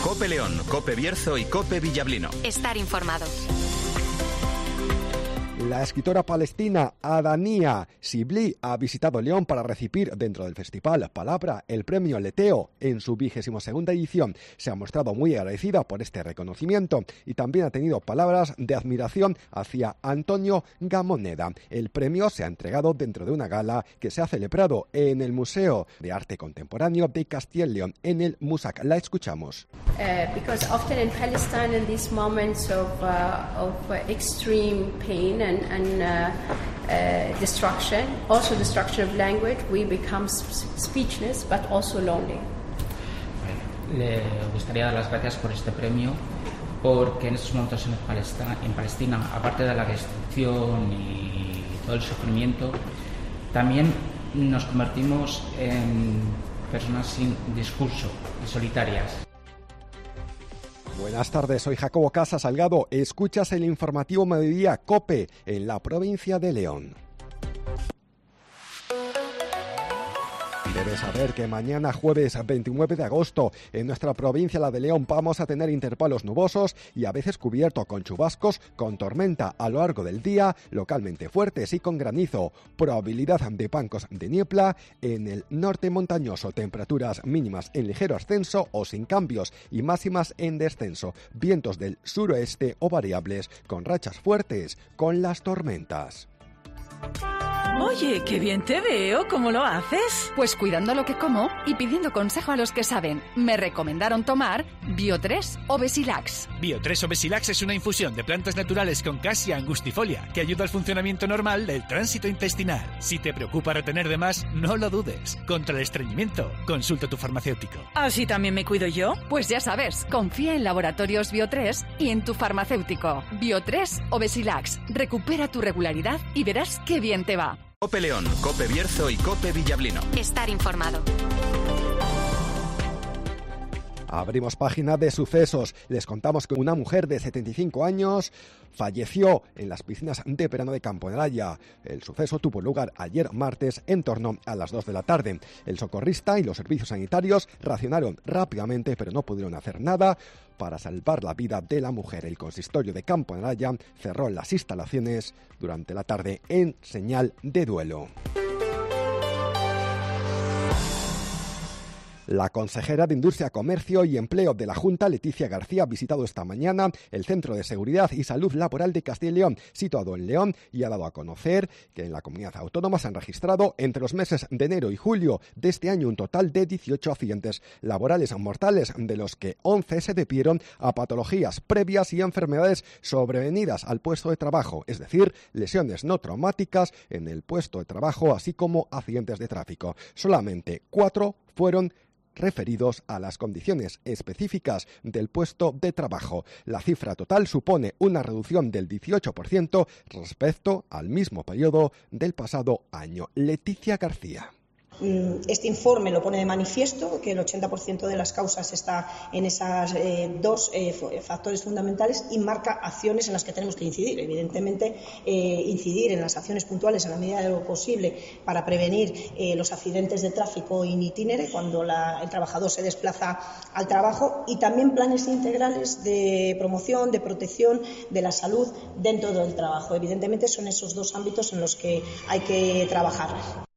Cope León, Cope Bierzo y Cope Villablino. Estar informados. La escritora palestina Adania Sibli ha visitado León para recibir dentro del Festival Palabra el premio Leteo en su 22ª edición. Se ha mostrado muy agradecida por este reconocimiento y también ha tenido palabras de admiración hacia Antonio Gamoneda. El premio se ha entregado dentro de una gala que se ha celebrado en el Museo de Arte Contemporáneo de Castilla y León, en el Musac. La escuchamos. Because often in Palestine, in these moments of extreme pain and destruction, also destruction of language, we become speechless, but also lonely. Le gustaría dar las gracias por este premio, porque en estos momentos en Palestina, aparte de la destrucción y todo el sufrimiento, también nos convertimos en personas sin discurso y solitarias. Buenas tardes, soy Jacobo Casa Salgado. Escuchas el informativo Mediodía COPE en la provincia de León. Debes saber que mañana, jueves 29 de agosto, en nuestra provincia, la de León, vamos a tener intervalos nubosos y a veces cubierto con chubascos, con tormenta a lo largo del día, localmente fuertes y con granizo. Probabilidad de bancos de niebla en el norte montañoso. Temperaturas mínimas en ligero ascenso o sin cambios y máximas en descenso. Vientos del suroeste o variables con rachas fuertes con las tormentas. Oye, qué bien te veo, ¿cómo lo haces? Pues cuidando lo que como y pidiendo consejo a los que saben. Me recomendaron tomar Bio3 o Besilax. Bio3 o Besilax es una infusión de plantas naturales con Cassia angustifolia que ayuda al funcionamiento normal del tránsito intestinal. Si te preocupa retener de más, no lo dudes. Contra el estreñimiento, consulta a tu farmacéutico. ¿Así también me cuido yo? Pues ya sabes, confía en Laboratorios Bio3 y en tu farmacéutico. Bio3 o Besilax. Recupera tu regularidad y verás qué bien te va. Cope León, Cope Bierzo y Cope Villablino. Estar informado. Abrimos página de sucesos. Les contamos que una mujer de 75 años falleció en las piscinas de verano de Camponaraya. El suceso tuvo lugar ayer martes en torno a las 2 de la tarde. El socorrista y los servicios sanitarios reaccionaron rápidamente, pero no pudieron hacer nada para salvar la vida de la mujer. El consistorio de Camponaraya cerró las instalaciones durante la tarde en señal de duelo. La consejera de Industria, Comercio y Empleo de la Junta, Leticia García, ha visitado esta mañana el Centro de Seguridad y Salud Laboral de Castilla y León, situado en León, y ha dado a conocer que en la comunidad autónoma se han registrado entre los meses de enero y julio de este año un total de 18 accidentes laborales mortales, de los que 11 se debieron a patologías previas y enfermedades sobrevenidas al puesto de trabajo, es decir, lesiones no traumáticas en el puesto de trabajo, así como accidentes de tráfico. Solamente 4 fueron referidos a las condiciones específicas del puesto de trabajo. La cifra total supone una reducción del 18% respecto al mismo periodo del pasado año. Leticia García. Este informe lo pone de manifiesto, que el 80% de las causas está en esas dos factores fundamentales, y marca acciones en las que tenemos que incidir. Evidentemente, incidir en las acciones puntuales en la medida de lo posible para prevenir los accidentes de tráfico in itinere cuando el trabajador se desplaza al trabajo, y también planes integrales de promoción, de protección de la salud dentro del trabajo. Evidentemente, son esos dos ámbitos en los que hay que trabajar.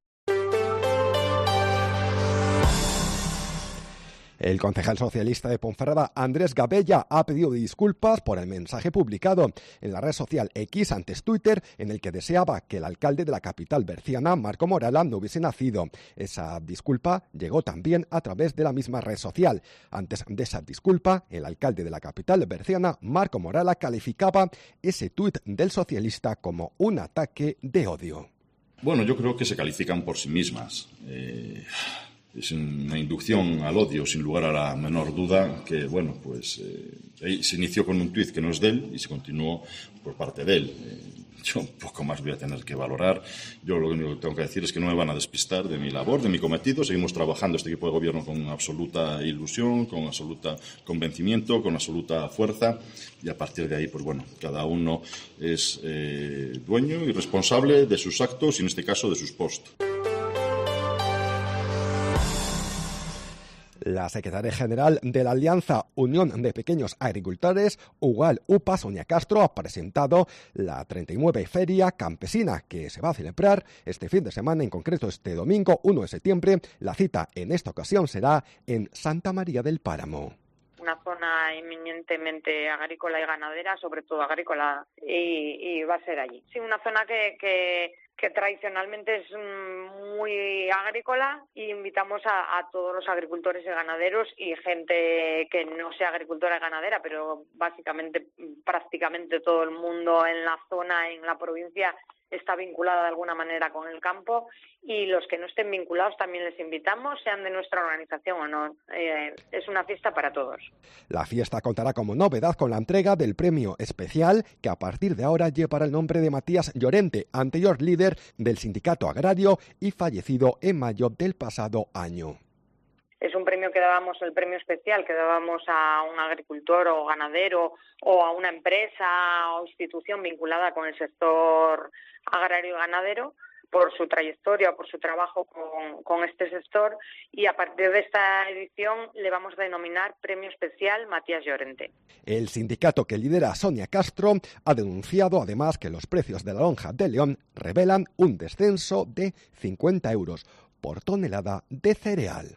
El concejal socialista de Ponferrada, Andrés Gabella, ha pedido disculpas por el mensaje publicado en la red social X, antes Twitter, en el que deseaba que el alcalde de la capital berciana, Marco Morala, no hubiese nacido. Esa disculpa llegó también a través de la misma red social. Antes de esa disculpa, el alcalde de la capital berciana, Marco Morala, calificaba ese tuit del socialista como un ataque de odio. Bueno, yo creo que se califican por sí mismas. Es una inducción al odio, sin lugar a la menor duda, que, bueno, pues se inició con un tuit que no es de él y se continuó por parte de él. Yo poco más voy a tener que valorar. Yo lo único que tengo que decir es que no me van a despistar de mi labor, de mi cometido. Seguimos trabajando este equipo de gobierno con absoluta ilusión, con absoluta convencimiento, con absoluta fuerza. Y a partir de ahí, pues bueno, cada uno es dueño y responsable de sus actos y, en este caso, de sus posts. La secretaria general de la Alianza Unión de Pequeños Agricultores, UGAL-UPA, Sonia Castro, ha presentado la 39 Feria Campesina que se va a celebrar este fin de semana, en concreto este domingo 1 de septiembre. La cita en esta ocasión será en Santa María del Páramo. Una zona eminentemente agrícola y ganadera, sobre todo agrícola, y va a ser allí. Sí, una zona que tradicionalmente es muy agrícola, y invitamos a todos los agricultores y ganaderos y gente que no sea agricultora y ganadera, pero básicamente prácticamente todo el mundo en la zona, en la provincia, está vinculada de alguna manera con el campo, y los que no estén vinculados también les invitamos, sean de nuestra organización o no. Es una fiesta para todos. La fiesta contará como novedad con la entrega del premio especial, que a partir de ahora llevará el nombre de Matías Llorente, anterior líder del sindicato agrario y fallecido en mayo del pasado año. Es un premio que dábamos, el premio especial que dábamos a un agricultor o ganadero o a una empresa o institución vinculada con el sector agrario y ganadero por su trayectoria o por su trabajo con este sector, y a partir de esta edición le vamos a denominar Premio Especial Matías Llorente. El sindicato que lidera Sonia Castro ha denunciado además que los precios de la lonja de León revelan un descenso de 50 euros por tonelada de cereal.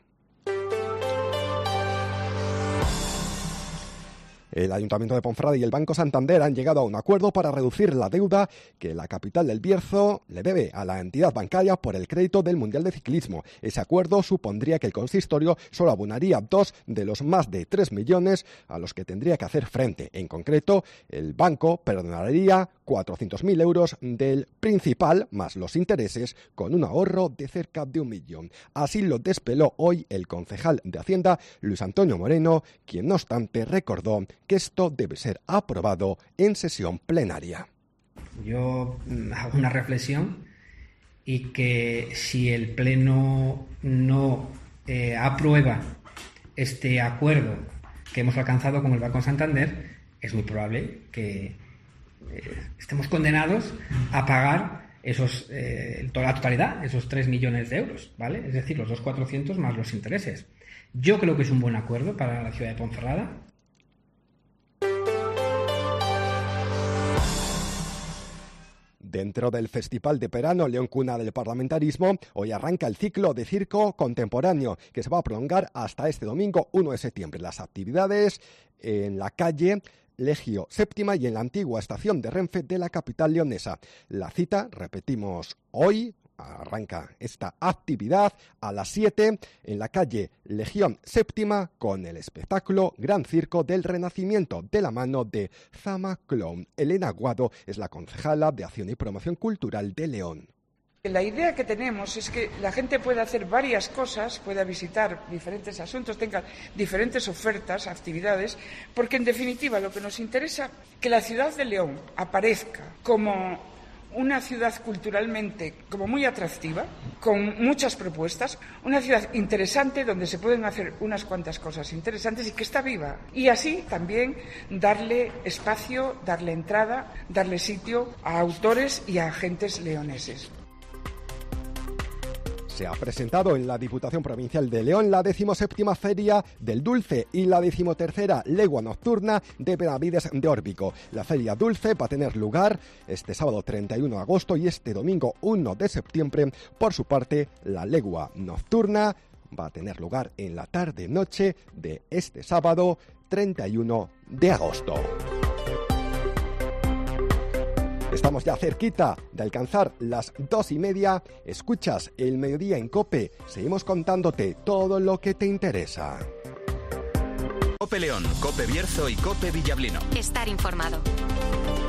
El Ayuntamiento de Ponferrada y el Banco Santander han llegado a un acuerdo para reducir la deuda que la capital del Bierzo le debe a la entidad bancaria por el crédito del Mundial de Ciclismo. Ese acuerdo supondría que el consistorio solo abonaría 2 de los más de 3 millones a los que tendría que hacer frente. En concreto, el banco perdonaría 400.000 euros del principal más los intereses, con un ahorro de cerca de 1 millón. Así lo desveló hoy el concejal de Hacienda, Luis Antonio Moreno, quien no obstante recordó que esto debe ser aprobado en sesión plenaria. Yo hago una reflexión, y que si el Pleno no aprueba este acuerdo que hemos alcanzado con el Banco Santander, es muy probable que estemos condenados a pagar la totalidad, esos 3 millones de euros, ¿vale? Es decir, los 2.400.000 más los intereses. Yo creo que es un buen acuerdo para la ciudad de Ponferrada. Dentro del Festival de Verano León Cuna del Parlamentarismo, hoy arranca el ciclo de circo contemporáneo, que se va a prolongar hasta este domingo 1 de septiembre. Las actividades en la calle Legio Séptima y en la antigua estación de Renfe de la capital leonesa. La cita, repetimos, hoy arranca esta actividad a las 7 en la calle Legión Séptima con el espectáculo Gran Circo del Renacimiento de la mano de Zama Clown. Elena Aguado es la concejala de Acción y Promoción Cultural de León. La idea que tenemos es que la gente pueda hacer varias cosas, pueda visitar diferentes asuntos, tenga diferentes ofertas, actividades, porque en definitiva lo que nos interesa es que la ciudad de León aparezca como una ciudad culturalmente como muy atractiva, con muchas propuestas, una ciudad interesante donde se pueden hacer unas cuantas cosas interesantes y que está viva. Y así también darle espacio, darle entrada, darle sitio a autores y a agentes leoneses. Se ha presentado en la Diputación Provincial de León la 17ª Feria del Dulce y la 13ª Legua Nocturna de Benavides de Órbigo. La Feria Dulce va a tener lugar este sábado 31 de agosto y este domingo 1 de septiembre. Por su parte, la Legua Nocturna va a tener lugar en la tarde-noche de este sábado 31 de agosto. Estamos ya cerquita de alcanzar las 2:30. Escuchas El Mediodía en COPE. Seguimos contándote todo lo que te interesa. COPE León, COPE Bierzo y COPE Villablino. Estar informado.